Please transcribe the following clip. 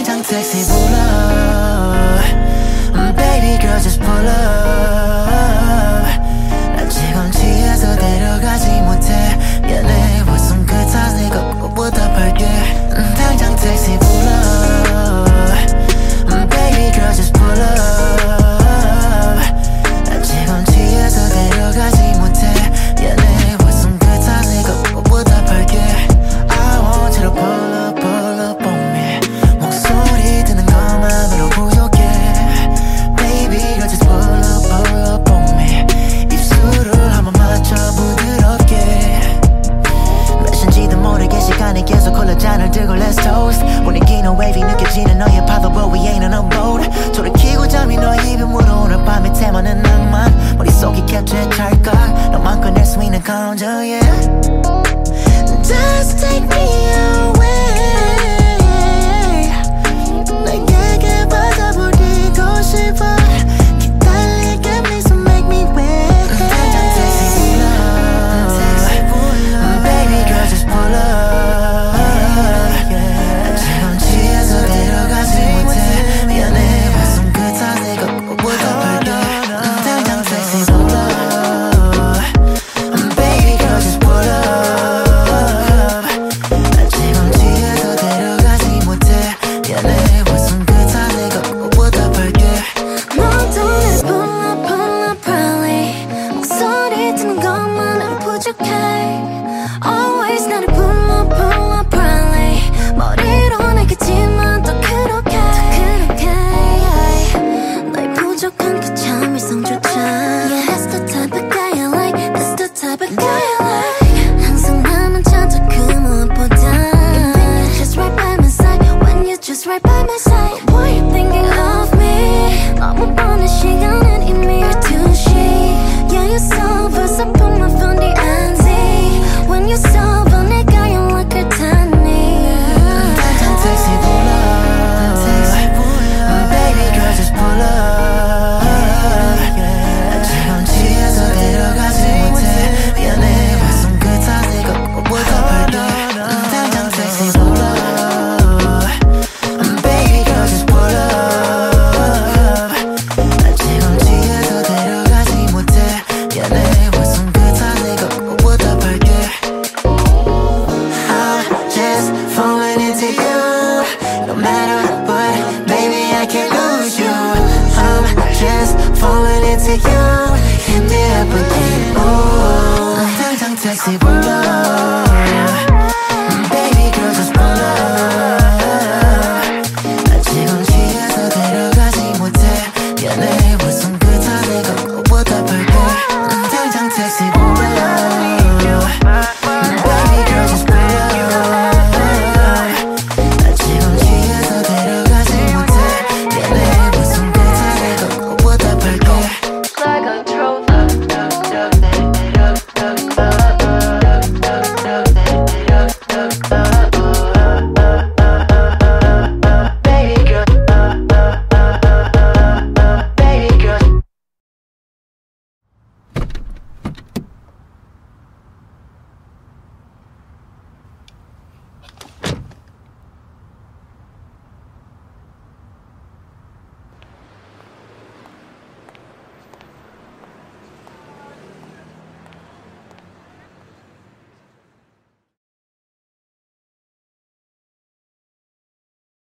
당장 택시 불러. Baby girl just pull up. 난 지금 취해서 데려가지 못해. 미안해 웃음 그 탓에 꼭 부탁할게. 당장 택시 불러. Baby girl just pull up. 난 지금 취해서 데려가지 못해. 미안해 웃음 그 탓에 꼭 부탁할게. I want you to pull up on me. 목소리 듣는 것만으로 부족해. Baby girl just pull up on me. 입술을 한번 맞춰 부드럽게. 몇 시인지도 모르게 시간이 계속 흘러잔을 들고 let's toast. 분위기는 wavy 느껴지는 너의 파도 but we ain't on a boat. 조를 켜고 잠이 너의 입으로 오늘 밤의 테마는 낭만. 머릿속이 캡처해 찰까 너만 꺼낼 수 있는 감정 yeah. Just take me away. 내게 받아버리고 싶어. 기다리게 please make me wait. 당장 택시 불러. Baby girl just pull up. 난 지금 취해서 데려가지 못해. 미안해 웃음 그 탓에 꼭 부탁할게. 당장 택시 불러. Baby girl just pull up. 난 지금 취해서 데려가지 못해. 미안해 웃음 그 탓에 꼭 부탁할게. 너도 날 pull up probably. 목소리 듣는 것만으로 부족해. Always 나를 pull up probably. 머리로 내겠지만 또 그렇게 너의 부족한 그 참을성조차 Yeah, that's the type of guy I like. That's the type of guy I like. 항상 나만 찾아 그 무엇보다 You think you're just right by my side When you're just right by my side But why you thinking of me 너무 뻔해 시간은 이미 12시 Yeah, you're so versatile put my phone the anti When you're sober 내가 연락을 타니 당장 택시 불러. Baby girl just pull up. 난 지금 취해서 데려가지 못해. 미안해 웃음 그 탓에 꼭 부탁할게. 당장 택시 불러. Baby girl just pull up. 난 지금 취해서 데려가지 못해. 미안해 웃음 그 탓에 꼭 부탁할게. I'm just falling into you. No matter what, baby, I can't lose you. I'm just falling into you. 힘들 뿐이야.